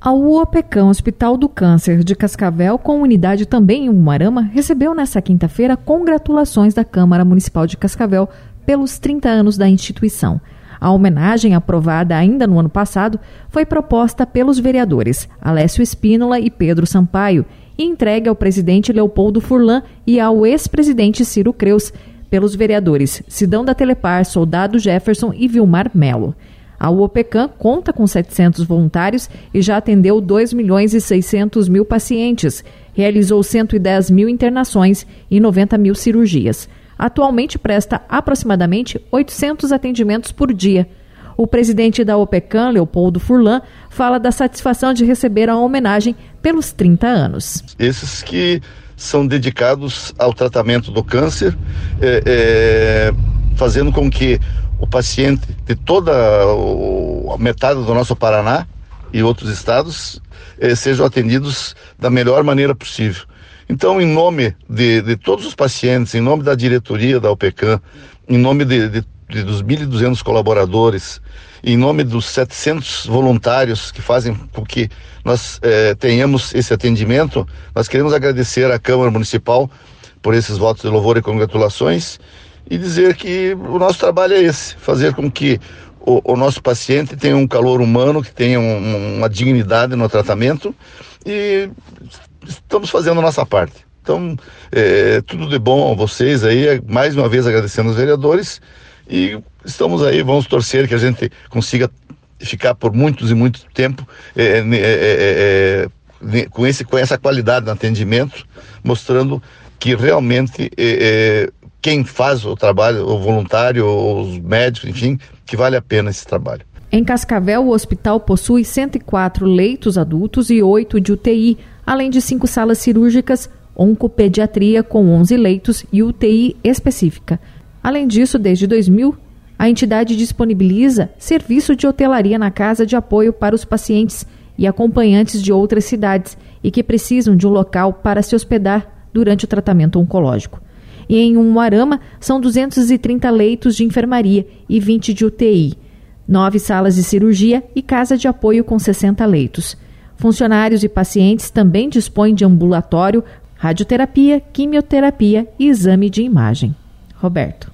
A UOPECAM, Hospital do Câncer de Cascavel, com unidade também em Umuarama, recebeu nesta quinta-feira congratulações da Câmara Municipal de Cascavel pelos 30 anos da instituição. A homenagem, aprovada ainda no ano passado, foi proposta pelos vereadores Alessio Espínola e Pedro Sampaio e entregue ao presidente Leopoldo Furlan e ao ex-presidente Ciro Creus, pelos vereadores Sidão da Telepar, Soldado Jefferson e Vilmar Melo. A UOPECAM conta com 700 voluntários e já atendeu 2.600.000 pacientes, realizou 110 mil internações e 90 mil cirurgias. Atualmente presta aproximadamente 800 atendimentos por dia. O presidente da UOPECAM, Leopoldo Furlan, fala da satisfação de receber a homenagem pelos 30 anos. Esses que são dedicados ao tratamento do câncer, fazendo com que o paciente de toda a metade do nosso Paraná e outros estados sejam atendidos da melhor maneira possível. Então, em nome de todos os pacientes, em nome da diretoria da UOPECAM, em nome dos 1.200 colaboradores, em nome dos 700 voluntários que fazem com que nós tenhamos esse atendimento, nós queremos agradecer à Câmara Municipal por esses votos de louvor e congratulações e dizer que o nosso trabalho é esse, fazer com que o nosso paciente tenha um calor humano, que tenha uma dignidade no tratamento, e estamos fazendo a nossa parte. Então, tudo de bom a vocês aí, mais uma vez agradecendo os vereadores, e estamos aí, vamos torcer que a gente consiga ficar por muitos e muito tempo com essa qualidade no atendimento, mostrando que realmente quem faz o trabalho, o voluntário, os médicos, enfim, que vale a pena esse trabalho. Em Cascavel, o hospital possui 104 leitos adultos e 8 de UTI, além de 5 salas cirúrgicas, oncopediatria com 11 leitos e UTI específica. Além disso, desde 2000, a entidade disponibiliza serviço de hotelaria na casa de apoio para os pacientes e acompanhantes de outras cidades e que precisam de um local para se hospedar durante o tratamento oncológico. E em Umuarama, são 230 leitos de enfermaria e 20 de UTI, 9 salas de cirurgia e casa de apoio com 60 leitos. Funcionários e pacientes também dispõem de ambulatório, radioterapia, quimioterapia e exame de imagem. Roberto.